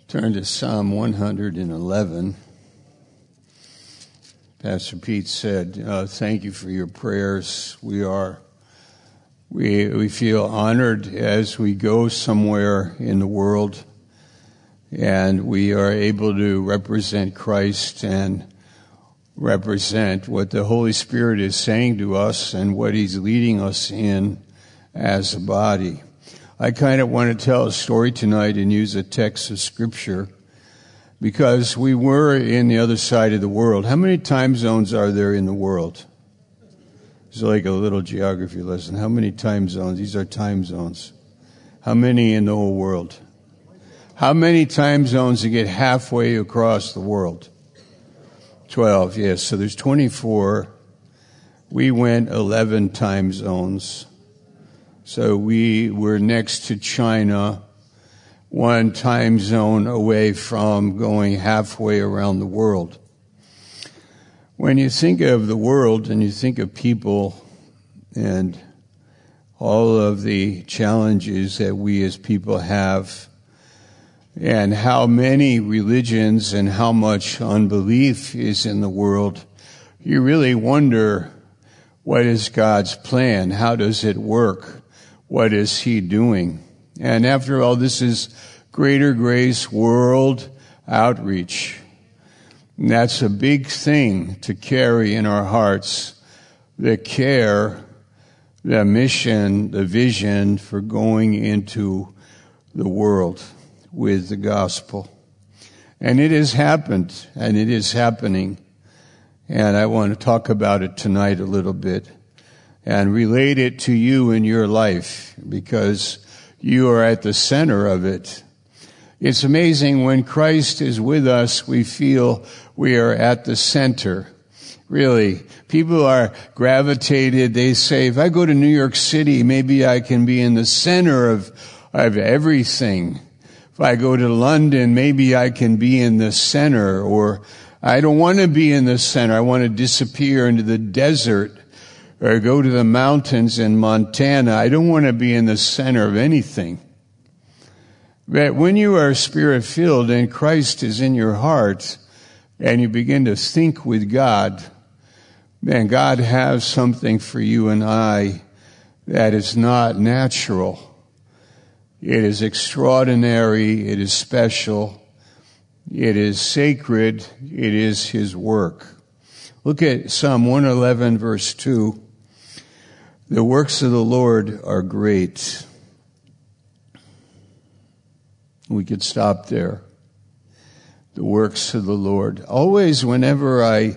Turn to Psalm 111. Pastor Pete said, thank you for your prayers. We feel honored as we go somewhere in the world and we are able to represent Christ and represent what the Holy Spirit is saying to us and what He's leading us in as a body. I kind of want to tell a story tonight and use a text of Scripture because we were in the other side of the world. How many time zones are there in the world? It's like a little geography lesson. How many time zones? These are time zones. How many in the whole world? How many time zones to get halfway across the world? 12, yes. So there's 24. We went 11 time zones. So we were next to China, one time zone away from going halfway around the world. When you think of the world and you think of people and all of the challenges that we as people have and how many religions and how much unbelief is in the world, you really wonder, what is God's plan? How does it work? What is He doing? And after all, this is Greater Grace World Outreach. And that's a big thing to carry in our hearts, the care, the mission, the vision for going into the world with the gospel. And it has happened, and it is happening. And I want to talk about it tonight a little bit and relate it to you in your life because you are at the center of it. It's amazing when Christ is with us, we feel we are at the center. Really, people are gravitated. They say, if I go to New York City, maybe I can be in the center of everything. If I go to London, maybe I can be in the center. Or I don't want to be in the center. I want to disappear into the desert or go to the mountains in Montana. I don't want to be in the center of anything. But when you are Spirit-filled and Christ is in your heart and you begin to think with God, man, God has something for you and I that is not natural. It is extraordinary. It is special. It is sacred. It is His work. Look at Psalm 111, verse 2. The works of the Lord are great. We could stop there. The works of the Lord. Always, whenever I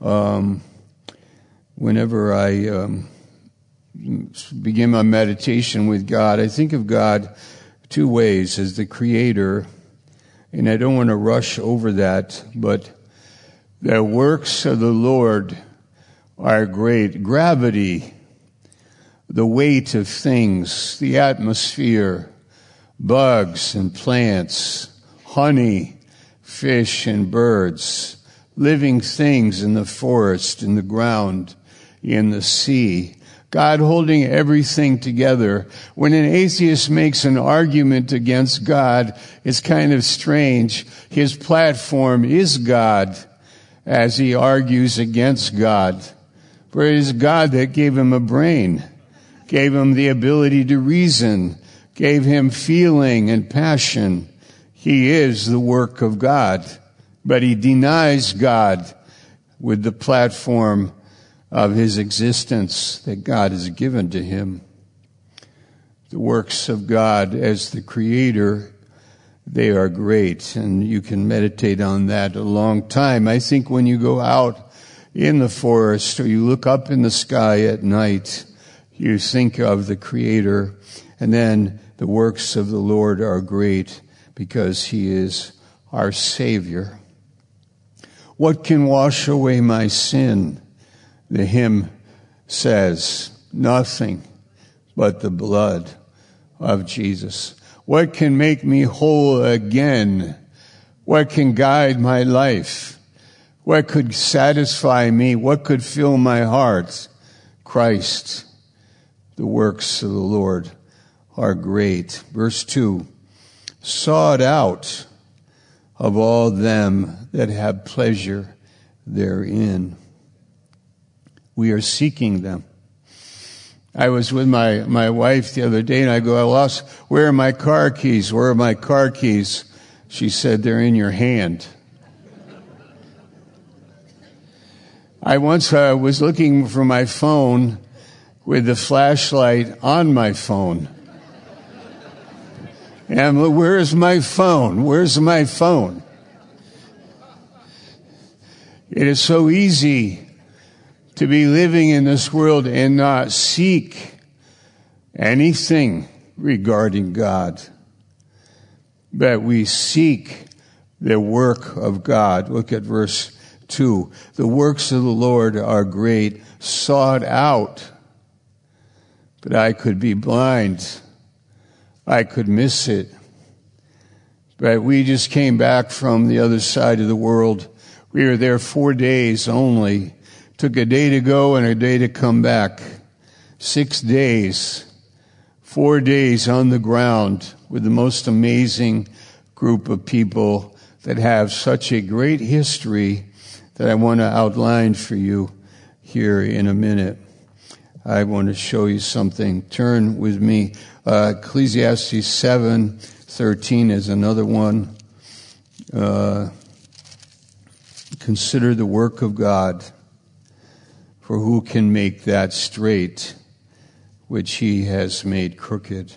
begin my meditation with God, I think of God two ways: as the Creator, and I don't want to rush over that, but the works of the Lord are great. Gravity, the weight of things, the atmosphere, bugs and plants, honey, fish and birds, living things in the forest, in the ground, in the sea. God holding everything together. When an atheist makes an argument against God, it's kind of strange. His platform is God as he argues against God. For it is God that gave him a brain, gave him the ability to reason, gave him feeling and passion. He is the work of God, but he denies God with the platform of his existence that God has given to him. The works of God as the Creator, they are great, and you can meditate on that a long time. I think when you go out in the forest or you look up in the sky at night, you think of the Creator, and then the works of the Lord are great because He is our Savior. What can wash away my sin? The hymn says, nothing but the blood of Jesus. What can make me whole again? What can guide my life? What could satisfy me? What could fill my heart? Christ. The works of the Lord are great. Verse 2, sought out of all them that have pleasure therein. We are seeking them. I was with my wife the other day, and I go, where are my car keys? Where are my car keys? She said, they're in your hand. I once was looking for my phone with the flashlight on my phone. And where's my phone? Where's my phone? It is so easy to be living in this world and not seek anything regarding God. But we seek the work of God. Look at verse 2. The works of the Lord are great, sought out. But I could be blind. I could miss it. But we just came back from the other side of the world. We were there 4 days only. Took a day to go and a day to come back. 6 days. 4 days on the ground with the most amazing group of people that have such a great history that I want to outline for you here in a minute. I want to show you something. Turn with me. Ecclesiastes 7:13 is another one. Consider the work of God, for who can make that straight which he has made crooked?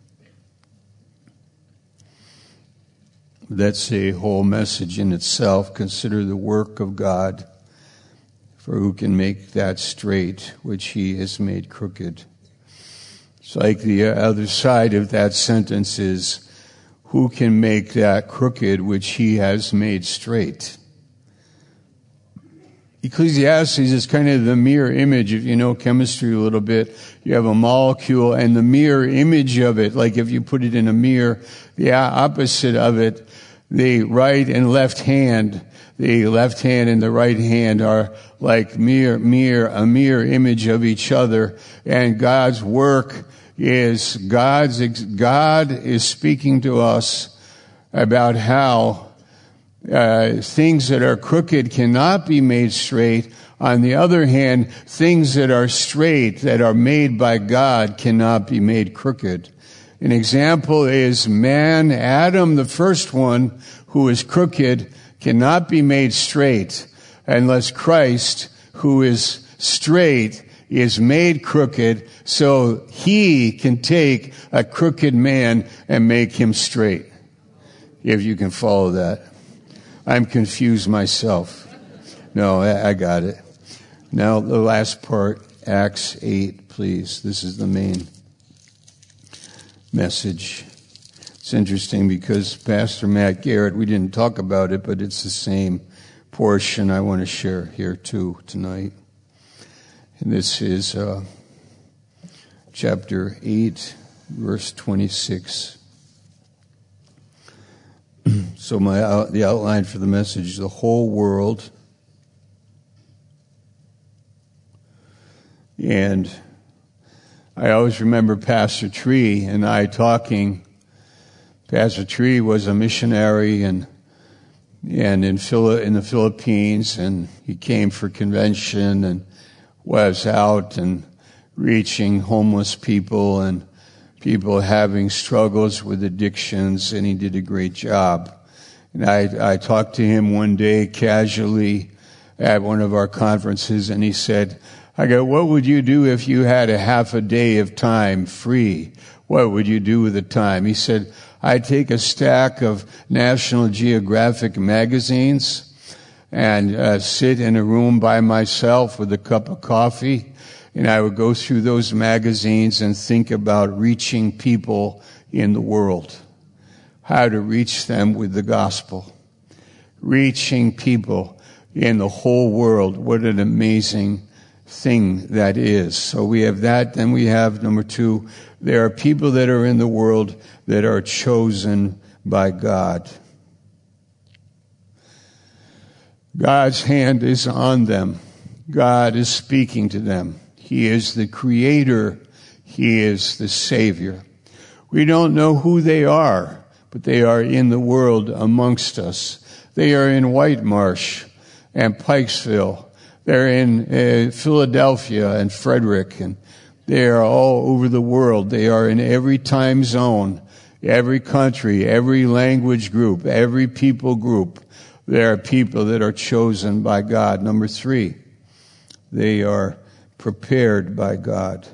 That's a whole message in itself. Consider the work of God, for who can make that straight which he has made crooked? It's like the other side of that sentence is, who can make that crooked which he has made straight? Ecclesiastes is kind of the mirror image. If you know chemistry a little bit, you have a molecule and the mirror image of it, like if you put it in a mirror, the opposite of it, the right and left hand, the left hand and the right hand are like a mirror image of each other. And God's work is, God is speaking to us about how things that are crooked cannot be made straight. On the other hand, things that are straight, that are made by God, cannot be made crooked. An example is man, Adam, the first one, who is crooked, cannot be made straight unless Christ, who is straight, is made crooked, so he can take a crooked man and make him straight. If you can follow that. I'm confused myself. No, I got it. Now the last part, Acts 8, please. This is the main message. It's interesting because Pastor Matt Garrett, we didn't talk about it, but it's the same portion I want to share here too tonight. And this is chapter 8, verse 26. So the outline for the message is the whole world. And I always remember Pastor Tree and I talking. Pastor Tree was a missionary and in the Philippines, and he came for convention and was out and reaching homeless people and people having struggles with addictions, and he did a great job. And I talked to him one day casually at one of our conferences, and he said, I go, what would you do if you had a half a day of time free? What would you do with the time? He said, I'd take a stack of National Geographic magazines and sit in a room by myself with a cup of coffee, and I would go through those magazines and think about reaching people in the world, how to reach them with the gospel, reaching people in the whole world. What an amazing thing that is. So we have that. Then we have number 2, there are people that are in the world that are chosen by God. God's hand is on them. God is speaking to them. He is the creator. He is the savior. We don't know who they are, but they are in the world amongst us. They are in White Marsh and Pikesville. They're in Philadelphia and Frederick, and they are all over the world. They are in every time zone, every country, every language group, every people group. There are people that are chosen by God. Number 3, they are prepared by God.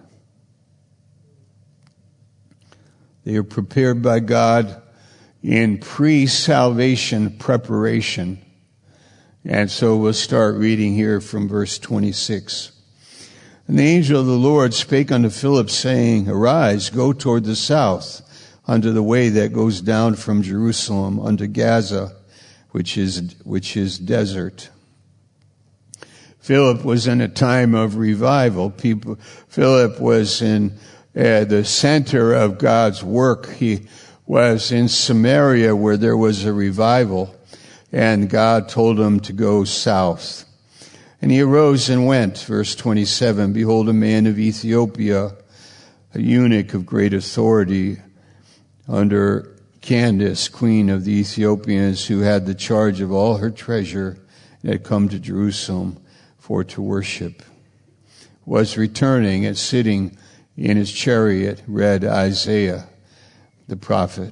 They are prepared by God in pre-salvation preparation. And so we'll start reading here from verse 26. And the angel of the Lord spake unto Philip, saying, Arise, go toward the south, unto the way that goes down from Jerusalem unto Gaza, which is desert. Philip was in a time of revival. Philip was in the center of God's work. He was in Samaria where there was a revival, and God told him to go south. And he arose and went, verse 27, Behold, a man of Ethiopia, a eunuch of great authority under Candace, queen of the Ethiopians, who had the charge of all her treasure, and had come to Jerusalem for to worship, was returning and sitting in his chariot, read Isaiah the prophet.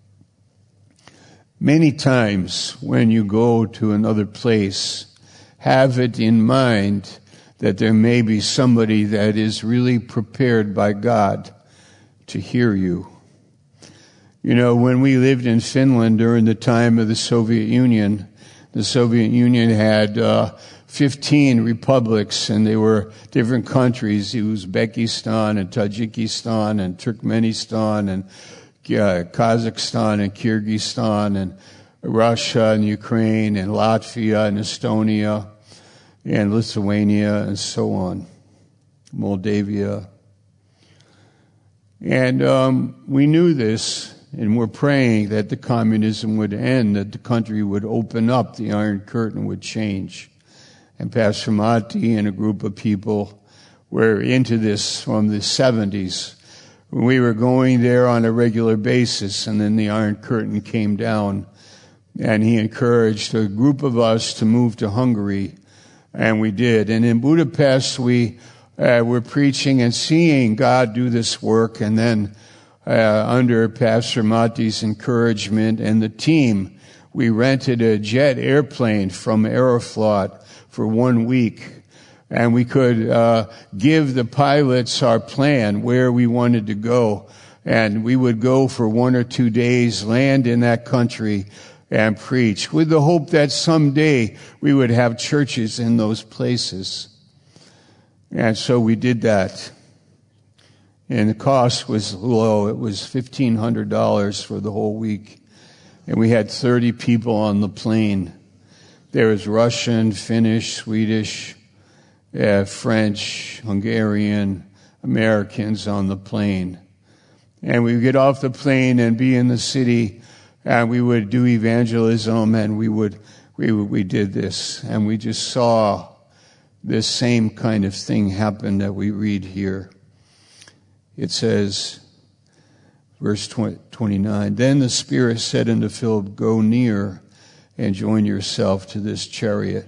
Many times when you go to another place, have it in mind that there may be somebody that is really prepared by God to hear you. You know, when we lived in Finland during the time of the Soviet Union had 15 republics, and they were different countries, Uzbekistan and Tajikistan and Turkmenistan and Kazakhstan and Kyrgyzstan and Russia and Ukraine and Latvia and Estonia and Lithuania and so on, Moldavia. And we knew this, and we're praying that the communism would end, that the country would open up, the Iron Curtain would change. And Pastor Matti and a group of people were into this from the 70s. We were going there on a regular basis, and then the Iron Curtain came down, and he encouraged a group of us to move to Hungary, and we did. And in Budapest, we were preaching and seeing God do this work, and then under Pastor Matti's encouragement and the team, we rented a jet airplane from Aeroflot for 1 week. And we could give the pilots our plan, where we wanted to go. And we would go for 1 or 2 days, land in that country, and preach, with the hope that someday we would have churches in those places. And so we did that. And the cost was low. It was $1,500 for the whole week. And we had 30 people on the plane. There was Russian, Finnish, Swedish, French, Hungarian, Americans on the plane. And we would get off the plane and be in the city, and we would do evangelism, and we did this. And we just saw this same kind of thing happen that we read here. It says, verse 29, Then the Spirit said unto Philip, Go near and join yourself to this chariot.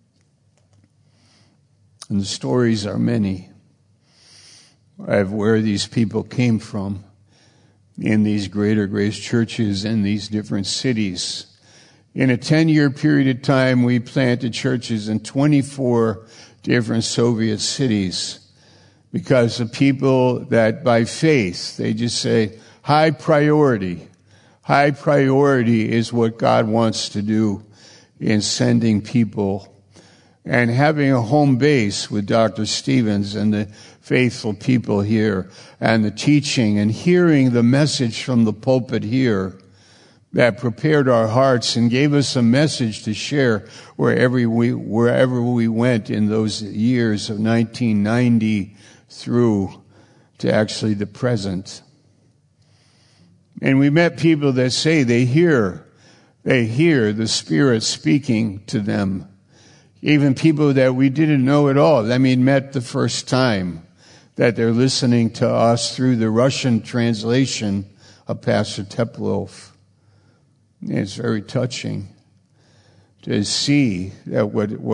And the stories are many of where these people came from in these Greater Grace churches in these different cities. In a 10-year period of time, we planted churches in 24 different Soviet cities, because the people that by faith, they just say, high priority. High priority is what God wants to do in sending people. And having a home base with Dr. Stevens and the faithful people here, and the teaching and hearing the message from the pulpit here that prepared our hearts and gave us a message to share wherever we went in those years of 1990 through to actually the present. And we met people that say they hear the Spirit speaking to them. Even people that we didn't know at all. Met the first time, that they're listening to us through the Russian translation of Pastor Teplov. It's very touching to see that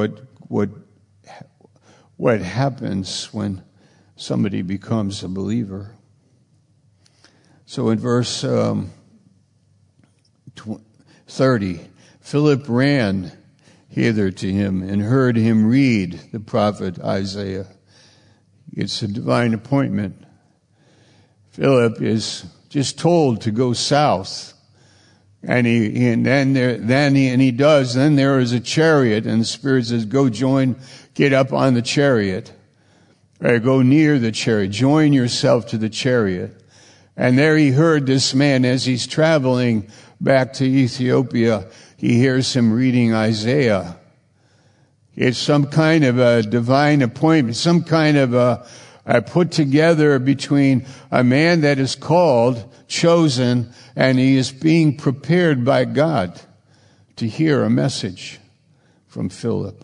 what happens when somebody becomes a believer. So in verse 30, Philip ran hither to him and heard him read the prophet Isaiah. It's a divine appointment. Philip is just told to go south, and then there is a chariot, and the Spirit says, get up on the chariot, or go near the chariot, join yourself to the chariot. And there he heard this man as he's traveling back to Ethiopia. He hears him reading Isaiah. It's some kind of a divine appointment, some kind of a put together between a man that is called, chosen, and he is being prepared by God to hear a message from Philip.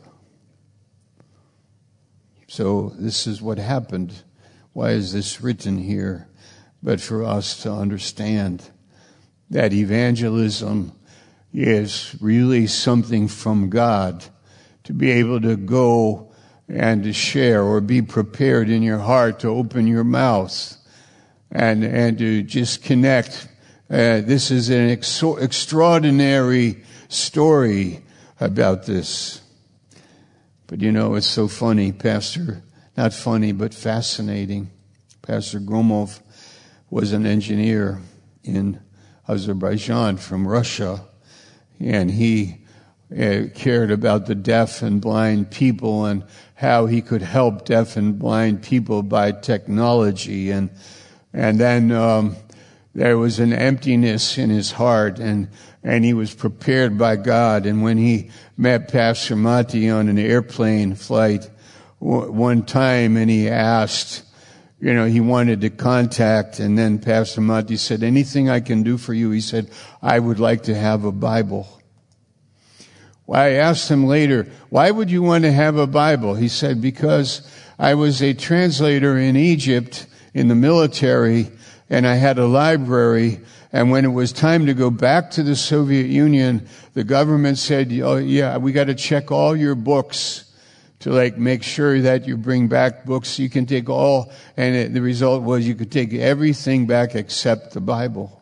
So this is what happened. Why is this written here? But for us to understand that evangelism is really something from God, to be able to go and to share or be prepared in your heart to open your mouth and to just connect. This is an extraordinary story about this. But it's so funny, Pastor, not funny, but fascinating. Pastor Gromov was an engineer in Azerbaijan from Russia, and he cared about the deaf and blind people and how he could help deaf and blind people by technology. And then there was an emptiness in his heart, and he was prepared by God. And when he met Pastor Mati on an airplane flight one time, and he asked, he wanted to contact, and then Pastor Mati said, anything I can do for you? He said, I would like to have a Bible. Well, I asked him later, why would you want to have a Bible? He said, because I was a translator in Egypt in the military, and I had a library, and when it was time to go back to the Soviet Union, the government said, oh yeah, we got to check all your books to make sure that you bring back books. You can take all, and the result was you could take everything back except the Bible.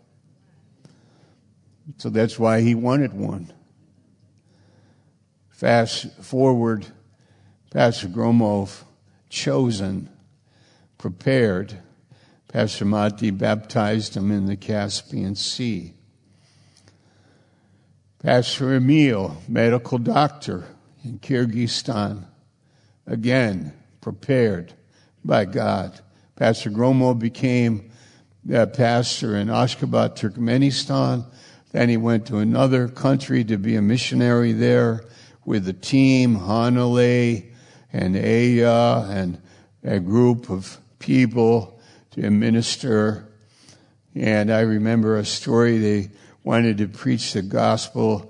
So that's why he wanted one. Fast forward, Pastor Gromov, chosen, prepared. Pastor Mati baptized him in the Caspian Sea. Pastor Emil, medical doctor in Kyrgyzstan, again, prepared by God. Pastor Gromov became a pastor in Ashgabat, Turkmenistan. Then he went to another country to be a missionary there with a team, Hanalei and Aya, and a group of people to minister. And I remember a story, they wanted to preach the gospel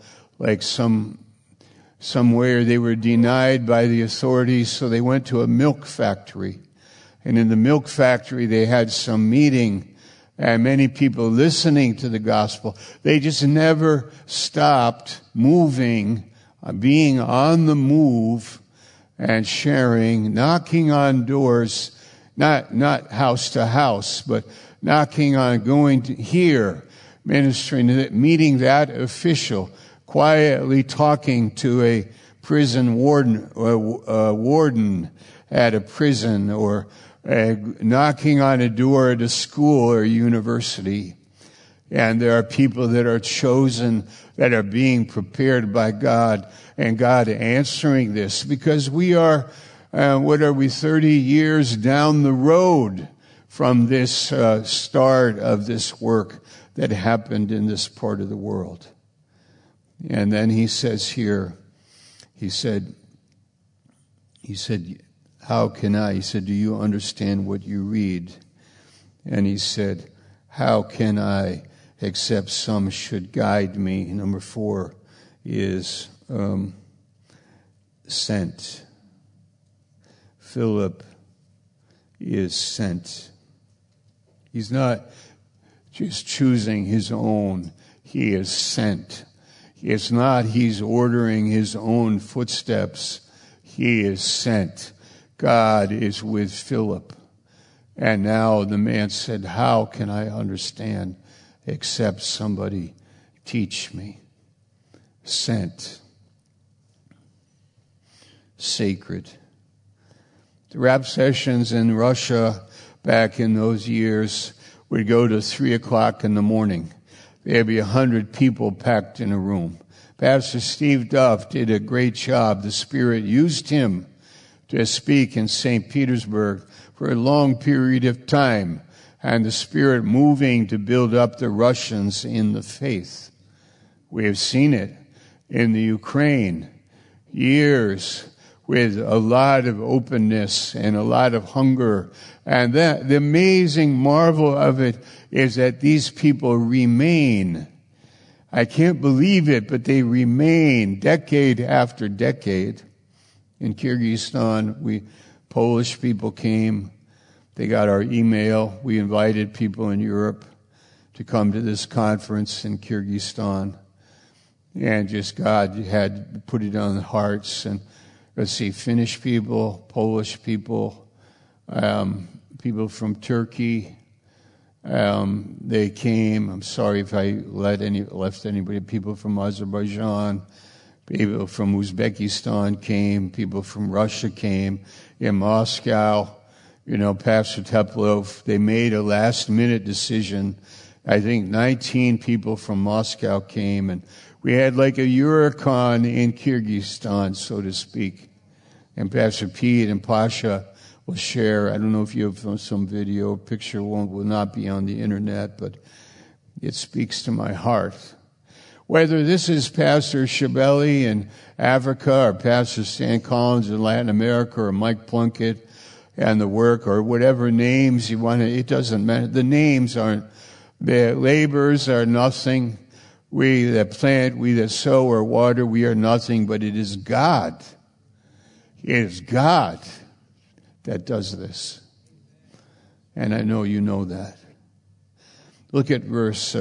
somewhere they were denied by the authorities, so they went to a milk factory. And in the milk factory, they had some meeting, and many people listening to the gospel. They just never stopped moving, being on the move and sharing, knocking on doors, not house to house, but knocking on, going to here, ministering, meeting that official, quietly talking to a prison warden at a prison, or knocking on a door at a school or university. And there are people that are chosen, that are being prepared by God, and God answering this, because we are, 30 years down the road from this start of this work that happened in this part of the world. And then he says here, he said, how can I? He said, do you understand what you read? And he said, how can I, except some should guide me? Number 4 is sent. Philip is sent. He's not just choosing his own. He is sent. It's not he's ordering his own footsteps. He is sent. God is with Philip. And now the man said, how can I understand except somebody teach me? Sent. Sacred. The rap sessions in Russia back in those years would go to 3 o'clock in the morning. There'd be 100 people packed in a room. Pastor Steve Duff did a great job. The Spirit used him to speak in St. Petersburg for a long period of time, and the Spirit moving to build up the Russians in the faith. We have seen it in the Ukraine, years with a lot of openness and a lot of hunger. And the amazing marvel of it is that these people remain. I can't believe it, but they remain decade after decade. In Kyrgyzstan, Polish people came. They got our email. We invited people in Europe to come to this conference in Kyrgyzstan. And just God had put it on the hearts. And let's see, Finnish people, Polish people, people from Turkey. They came. I'm sorry if I left anybody. People from Azerbaijan, people from Uzbekistan came. People from Russia came. In Moscow, Pastor Teplov, they made a last-minute decision. I think 19 people from Moscow came, and we had like a Eurocon in Kyrgyzstan, so to speak. And Pastor Pete and Pasha will share. I don't know if you have some video, picture will not be on the internet, but it speaks to my heart. Whether this is Pastor Shabeli in Africa or Pastor Stan Collins in Latin America or Mike Plunkett and the work or whatever names you want to, it doesn't matter. The names aren't, the labors are nothing. We that plant, we that sow or water, we are nothing, but it is God. It is God that does this. And I know you know that. Look at verse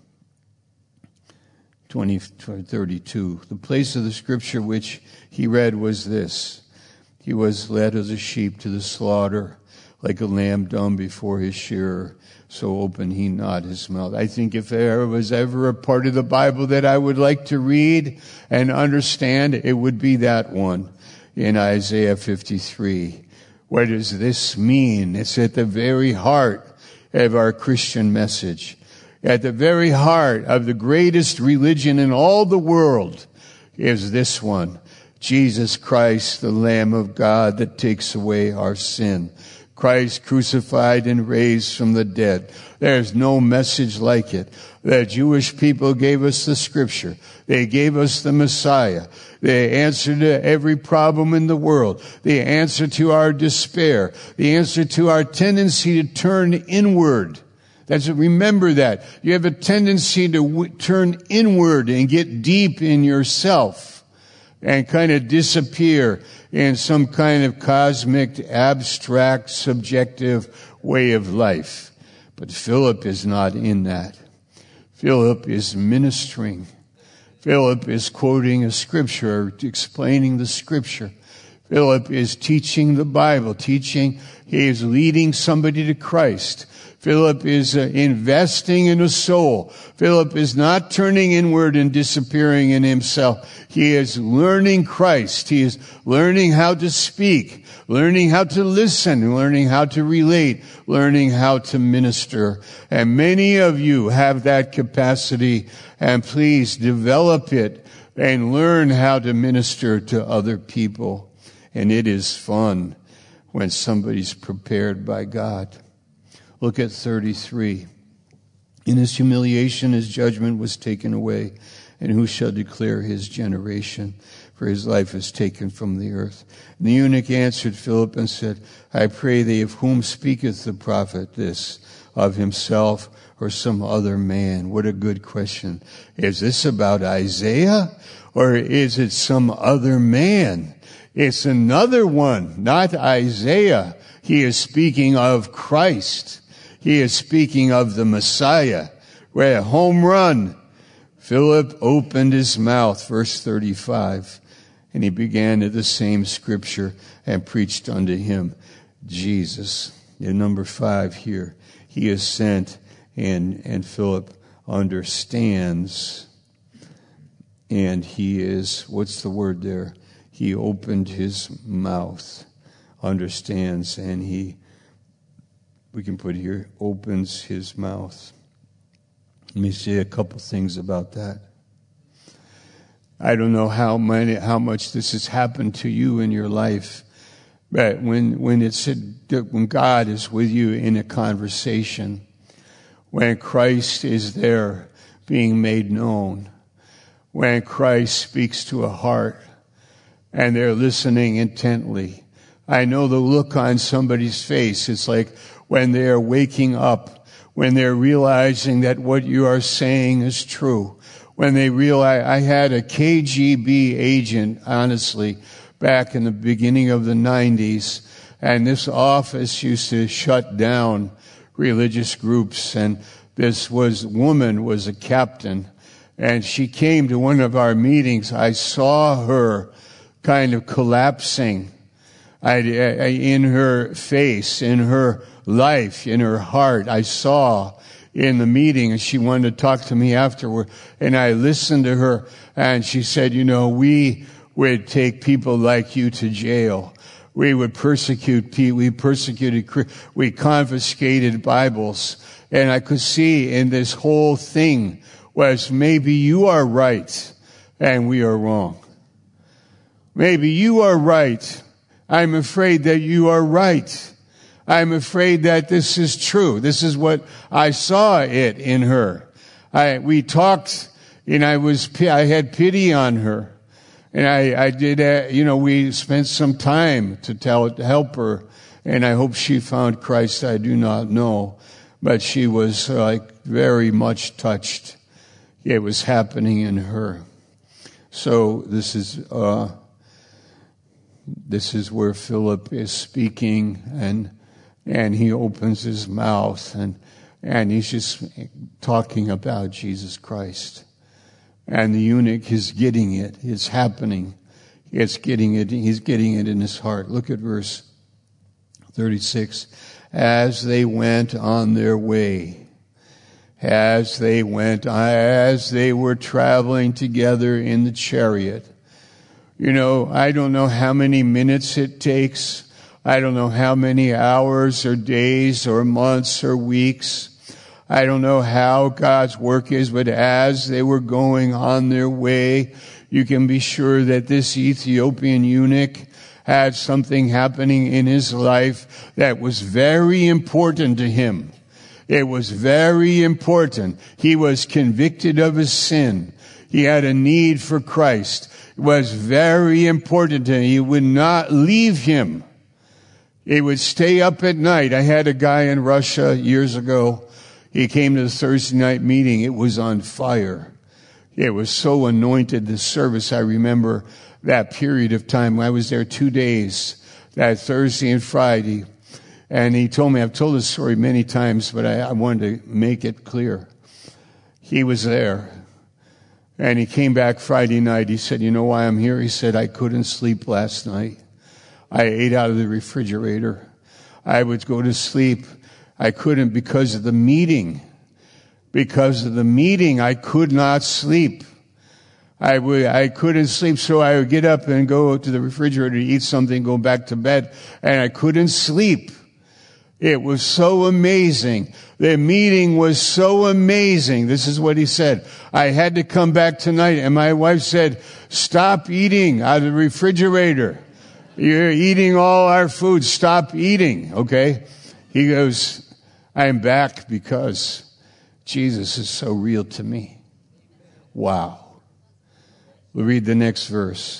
32. The place of the scripture which he read was this. He was led as a sheep to the slaughter, like a lamb dumb before his shearer, so opened he not his mouth. I think if there was ever a part of the Bible that I would like to read and understand, it would be that one in Isaiah 53. What does this mean? It's at the very heart of our Christian message. At the very heart of the greatest religion in all the world is this one. Jesus Christ, the Lamb of God that takes away our sin. Christ crucified and raised from the dead. There's no message like it. The Jewish people gave us the scripture. They gave us the Messiah. The answer to every problem in the world. The answer to our despair. The answer to our tendency to turn inward. Remember that. You have a tendency to turn inward and get deep in yourself and kind of disappear in some kind of cosmic, abstract, subjective way of life. But Philip is not in that. Philip is ministering. Philip is quoting a scripture, explaining the scripture. Philip is teaching the Bible, he is leading somebody to Christ. Philip is investing in a soul. Philip is not turning inward and disappearing in himself. He is learning Christ. He is learning how to speak, learning how to listen, learning how to relate, learning how to minister. And many of you have that capacity, and please develop it and learn how to minister to other people. And it is fun when somebody's prepared by God. Look at 33. In his humiliation, his judgment was taken away. And who shall declare his generation? For his life is taken from the earth. And the eunuch answered Philip and said, I pray thee, of whom speaketh the prophet this? Of himself or some other man? What a good question. Is this about Isaiah? Or is it some other man? It's another one, not Isaiah. He is speaking of Christ. He is speaking of the Messiah. We're a home run. Philip opened his mouth, verse 35, and he began at the same scripture and preached unto him Jesus. In number 5 here, he is sent and Philip understands. And he is, what's the word there? He opened his mouth, understands, and we can put here, opens his mouth. Let me say a couple things about that. I don't know how much this has happened to you in your life, but when God is with you in a conversation, when Christ is there being made known, when Christ speaks to a heart and they're listening intently, I know the look on somebody's face. It's like when they're waking up, when they're realizing that what you are saying is true. When they realize, I had a KGB agent, honestly, back in the beginning of the 90s, and this office used to shut down religious groups, and this woman was a captain, and she came to one of our meetings. I saw her kind of collapsing in her face, in her life, in her heart. I saw in the meeting, and she wanted to talk to me afterward, and I listened to her, and she said, we would take people like you to jail. We would persecute people. We confiscated Bibles. And I could see in this whole thing was maybe you are right and we are wrong. Maybe you are right. I'm afraid that you are right. I'm afraid that this is true. This is what I saw it in her. We talked, and I had pity on her. And I did, we spent some time to help her. And I hope she found Christ. I do not know. But she was very much touched. It was happening in her. So this is where Philip is speaking, and he opens his mouth, and he's just talking about Jesus Christ. And the eunuch is getting it. It's happening. It's getting it. He's getting it in his heart. Look at verse 36. As they went on their way, as they were traveling together in the chariot. I don't know how many minutes it takes. I don't know how many hours or days or months or weeks. I don't know how God's work is, but as they were going on their way, you can be sure that this Ethiopian eunuch had something happening in his life that was very important to him. It was very important. He was convicted of his sin. He had a need for Christ. It was very important to him. He would not leave him. He would stay up at night. I had a guy in Russia years ago. He came to the Thursday night meeting. It was on fire. It was so anointed, the service. I remember that period of time. I was there 2 days, that Thursday and Friday. And he told me, I've told this story many times, but I wanted to make it clear. He was there. And he came back Friday night. He said, you know why I'm here? He said, I couldn't sleep last night. I ate out of the refrigerator. I would go to sleep. I couldn't because of the meeting. Because of the meeting, I could not sleep. I couldn't sleep, so I would get up and go to the refrigerator to eat something, go back to bed, and I couldn't sleep. It was so amazing. The meeting was so amazing. This is what he said. I had to come back tonight, and my wife said, stop eating out of the refrigerator. You're eating all our food. Stop eating, okay? He goes, I'm back because Jesus is so real to me. Wow. We'll read the next verse.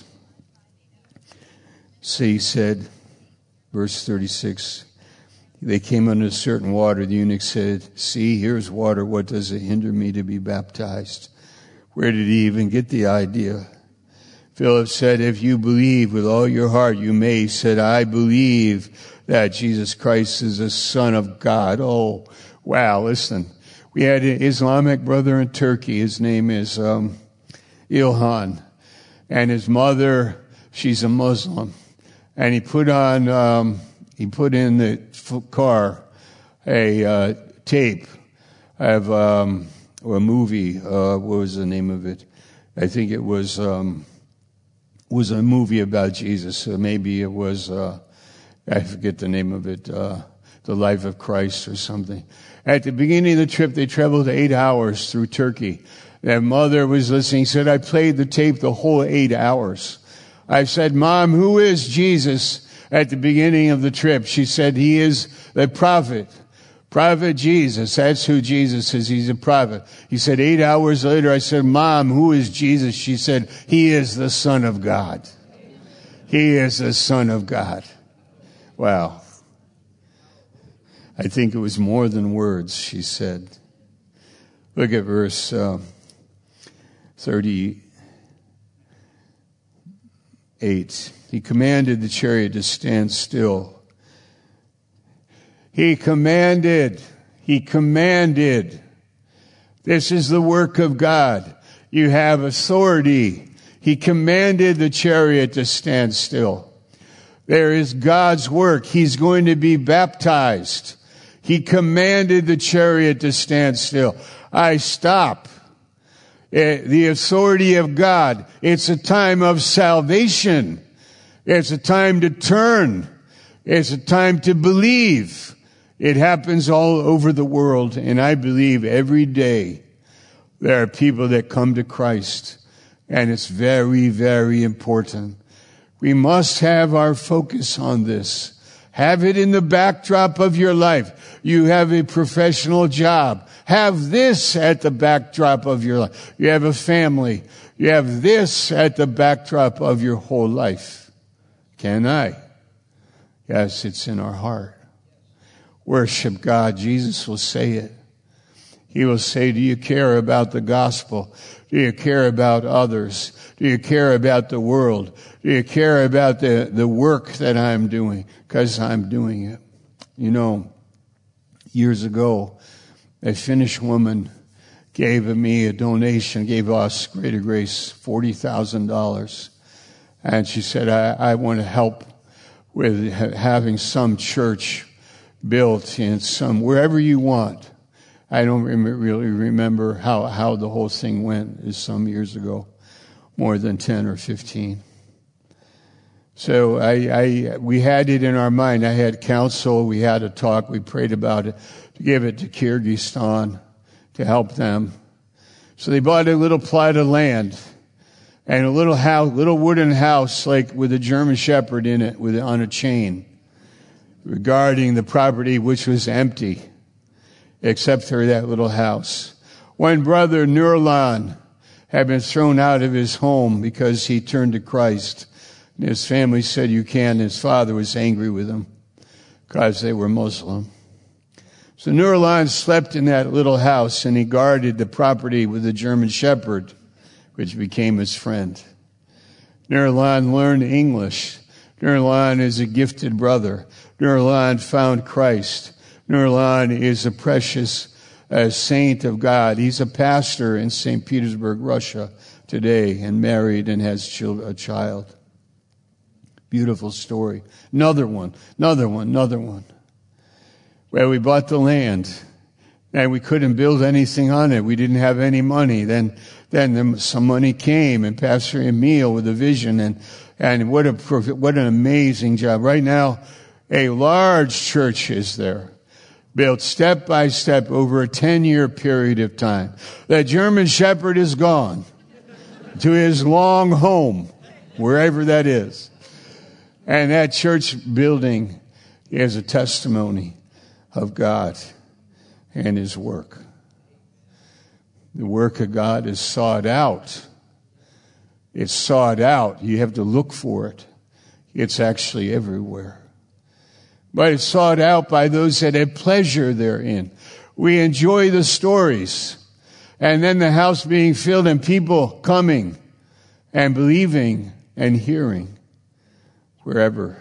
So he said, verse 36, they came under certain water. The eunuch said, see, here's water. What does it hinder me to be baptized? Where did he even get the idea? Philip said, if you believe with all your heart, you may. He said, I believe that Jesus Christ is the Son of God. Oh, wow, listen. We had an Islamic brother in Turkey. His name is Ilhan. And his mother, she's a Muslim. And he put in the car a tape of a movie. What was the name of it? I think it was a movie about Jesus. So maybe it was, I forget the name of it, The Life of Christ or something. At the beginning of the trip, they traveled 8 hours through Turkey. Their mother was listening, said, I played the tape the whole 8 hours. I said, Mom, who is Jesus at the beginning of the trip? She said, he is the prophet. Prophet Jesus. That's who Jesus is. He's a prophet. He said, 8 hours later, I said, Mom, who is Jesus? She said, he is the Son of God. He is the Son of God. Wow. I think it was more than words, she said. Look at verse 38. He commanded the chariot to stand still. He commanded. This is the work of God. You have authority. He commanded the chariot to stand still. There is God's work. He's going to be baptized. He commanded the chariot to stand still. I stop. The authority of God. It's a time of salvation. It's a time to turn. It's a time to believe. It happens all over the world, and I believe every day there are people that come to Christ, and it's very, very important. We must have our focus on this. Have it in the backdrop of your life. You have a professional job. Have this at the backdrop of your life. You have a family. You have this at the backdrop of your whole life. Can I? Yes, it's in our heart. Worship God. Jesus will say it. He will say, do you care about the gospel? Do you care about others? Do you care about the world? Do you care about the work that I'm doing? Because I'm doing it. You know, years ago, a Finnish woman gave me a donation, gave us Greater Grace $40,000. And she said, I want to help with having some church built in wherever you want. I don't really remember how the whole thing went. It's some years ago, more than 10 or 15. So we had it in our mind. I had counsel. We had a talk. We prayed about it to give it to Kyrgyzstan to help them. So they bought a little plot of land and a little house, little wooden house, like with a German Shepherd in it, on a chain, regarding the property which was empty, except for that little house. One brother, Nurlan, had been thrown out of his home because he turned to Christ. And his family said, you can. His father was angry with him because they were Muslim. So Nurlan slept in that little house, and he guarded the property with a German Shepherd, which became his friend. Nurlan learned English. Nurlan is a gifted brother. Nurlan found Christ. Nurlan is a precious saint of God. He's a pastor in St. Petersburg, Russia today, and married and has a child. Beautiful story. Another one. Well, we bought the land, and we couldn't build anything on it. We didn't have any money. Then some money came, and Pastor Emil with a vision, and what an amazing job. Right now, a large church is there, built step by step over a 10-year period of time. That German Shepherd is gone to his long home, wherever that is. And that church building is a testimony of God and His work. The work of God is sought out. It's sought out. You have to look for it. It's actually everywhere. But it's sought out by those that have pleasure therein. We enjoy the stories. And then the house being filled and people coming and believing and hearing wherever.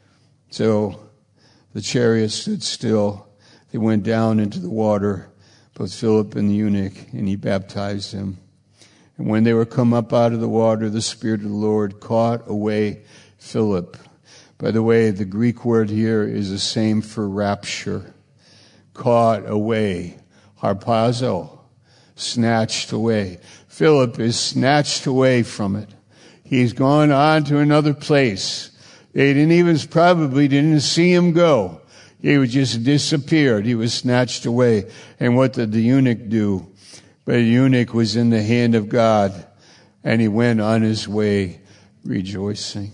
So the chariot stood still. They went down into the water. both Philip and the eunuch, and he baptized him. And when they were come up out of the water, the Spirit of the Lord caught away Philip. By the way, the Greek word here is the same for rapture. Caught away. Harpazo. Snatched away. Philip is snatched away from it. He's gone on to another place. They probably didn't see him go. He was just disappeared. He was snatched away. And what did the eunuch do? But the eunuch was in the hand of God, and he went on his way rejoicing.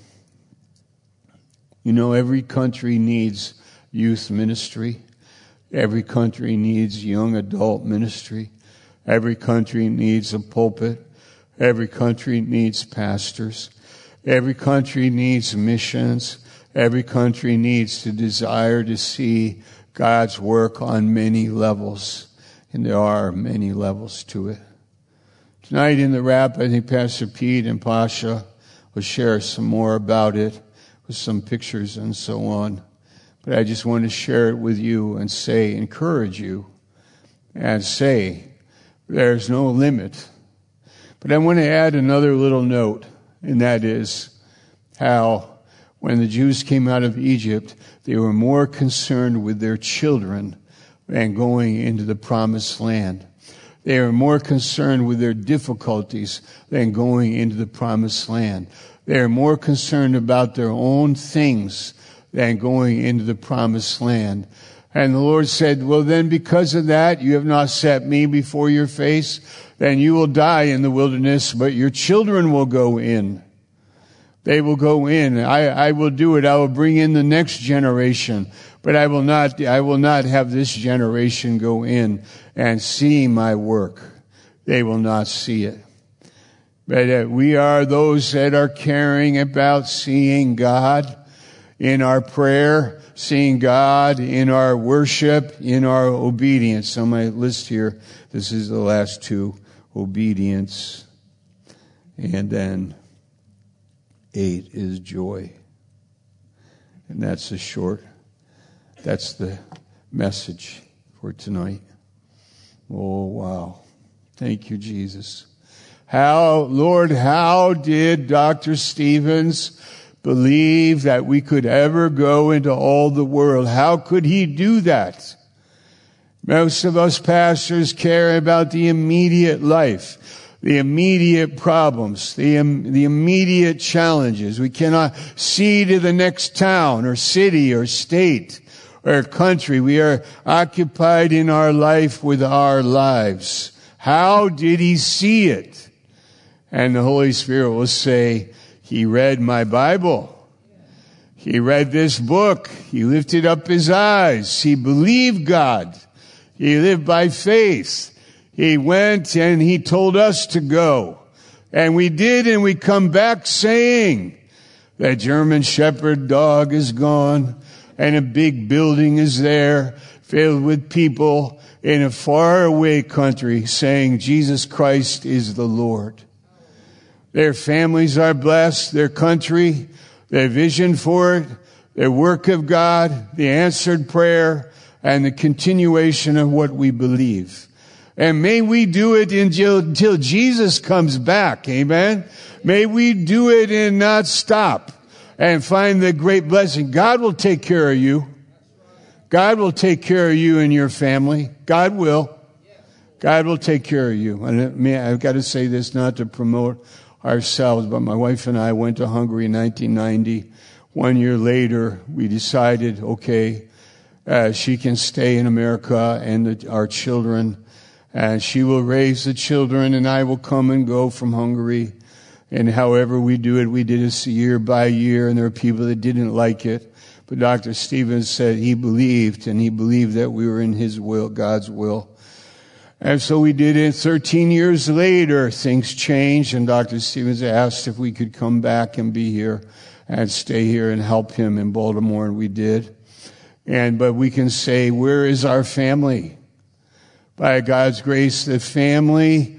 You know, every country needs youth ministry. Every country needs young adult ministry. Every country needs a pulpit. Every country needs pastors. Every country needs missions. Every country needs to desire to see God's work on many levels. And there are many levels to it. Tonight in the wrap, I think Pastor Pete and Pasha will share some more about it with some pictures and so on. But I just want to share it with you and say, encourage you and say, there's no limit. But I want to add another little note, and that is how when the Jews came out of Egypt, they were more concerned with their children than going into the promised land. They were more concerned with their difficulties than going into the promised land. They are more concerned about their own things than going into the promised land. And the Lord said, well, then because of that, you have not set me before your face, then you will die in the wilderness, but your children will go in. They will go in. I will do it. I will bring in the next generation, but I will not have this generation go in and see my work. They will not see it. But we are those that are caring about seeing God in our prayer, seeing God in our worship, in our obedience. On my list here, this is the last two, obedience, and then 8 is joy. And that's the message for tonight. Oh, wow. Thank you, Jesus. How did Dr. Stevens believe that we could ever go into all the world? How could he do that? Most of us pastors care about the immediate life, the immediate problems, the immediate challenges. We cannot see to the next town or city or state or country. We are occupied in our life with our lives. How did he see it? And the Holy Spirit will say, he read my Bible. He read this book. He lifted up his eyes. He believed God. He lived by faith. He went and he told us to go. And we did, and we come back saying, that German Shepherd dog is gone, and a big building is there filled with people in a faraway country saying Jesus Christ is the Lord. Their families are blessed, their country, their vision for it, their work of God, the answered prayer, and the continuation of what we believe. And may we do it until Jesus comes back. Amen. May we do it and not stop and find the great blessing. God will take care of you. God will take care of you and your family. God will. God will take care of you. And I've got to say this not to promote ourselves, but my wife and I went to Hungary in 1990. 1 year later, we decided, okay, she can stay in America and our children, and she will raise the children, and I will come and go from Hungary. And however we do it, we did this year by year, and there are people that didn't like it. But Dr. Stevens said he believed, and he believed that we were in his will, God's will. And so we did it. 13 years later, things changed, and Dr. Stevens asked if we could come back and be here and stay here and help him in Baltimore, and we did. But we can say, where is our family? By God's grace, the family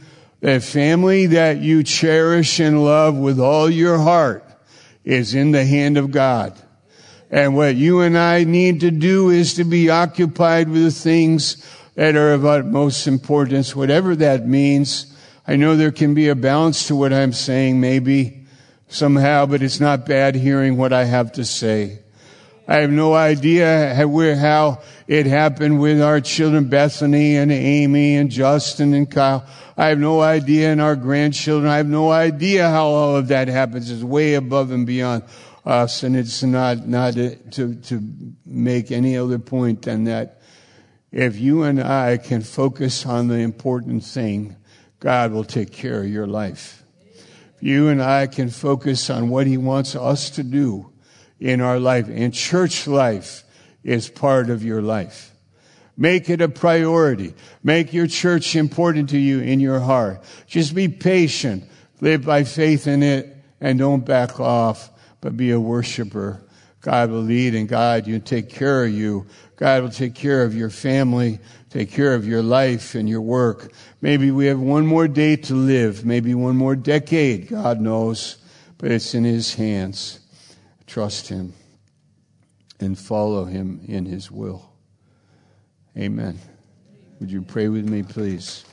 that you cherish and love with all your heart is in the hand of God. And what you and I need to do is to be occupied with the things that are of utmost importance, whatever that means. I know there can be a balance to what I'm saying, maybe, somehow, but it's not bad hearing what I have to say. I have no idea how it happened with our children, Bethany and Amy and Justin and Kyle. I have no idea, and our grandchildren. I have no idea how all of that happens. It's way above and beyond us, and it's not to make any other point than that. If you and I can focus on the important thing, God will take care of your life. If you and I can focus on what He wants us to do in our life, and church life is part of your life. Make it a priority. Make your church important to you in your heart. Just be patient. Live by faith in it, and don't back off, but be a worshiper. God will lead and guide you and take care of you. God will take care of your family, take care of your life and your work. Maybe we have one more day to live, maybe one more decade, God knows, but it's in His hands. Trust Him and follow Him in His will. Amen. Would you pray with me, please?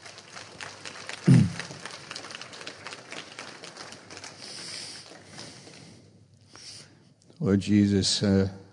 Lord Jesus,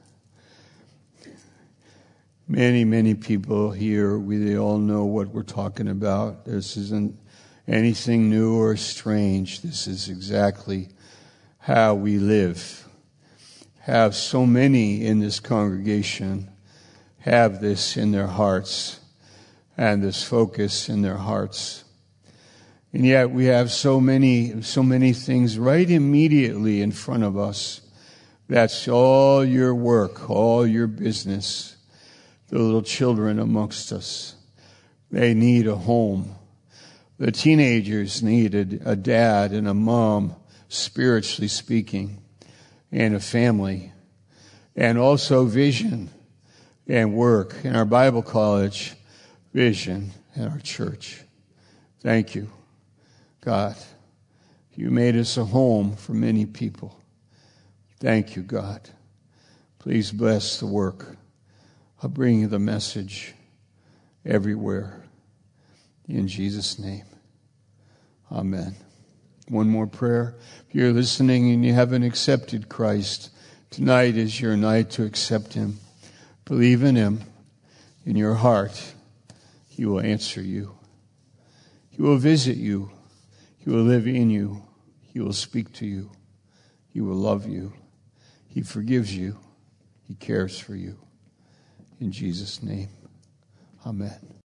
many people here, they all know what we're talking about. This isn't anything new or strange. This is exactly how we live. Have so many in this congregation have this in their hearts and this focus in their hearts. And yet we have so many things right immediately in front of us. That's all your work, all your business. The little children amongst us, they need a home. The teenagers need a dad and a mom, spiritually speaking, and a family, and also vision and work in our Bible college, vision in our church. Thank you, God. You made us a home for many people. Thank you, God. Please bless the work of bringing the message everywhere. In Jesus' name, amen. One more prayer. If you're listening and you haven't accepted Christ, tonight is your night to accept Him. Believe in Him in your heart. He will answer you. He will visit you. He will live in you. He will speak to you. He will love you. He forgives you. He cares for you. In Jesus' name, amen.